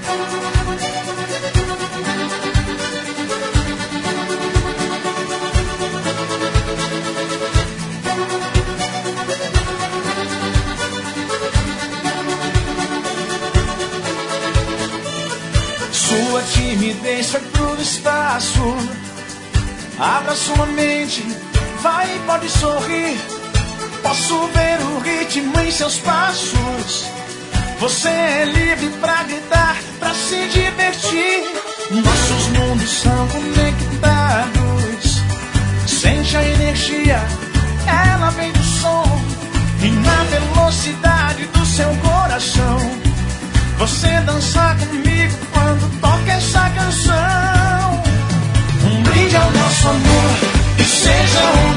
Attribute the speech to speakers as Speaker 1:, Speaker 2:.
Speaker 1: Sua timidez foi pro espaço. Abra sua mente, vai e pode sorrir. Posso ver o ritmo em seus passos. Você é livre pra gritar, pra se divertir. Nossos mundos são conectados. Sente a energia, ela vem do som. E na velocidade do seu coração, você dança comigo quando toca essa canção. Um brinde ao nosso amor, que seja um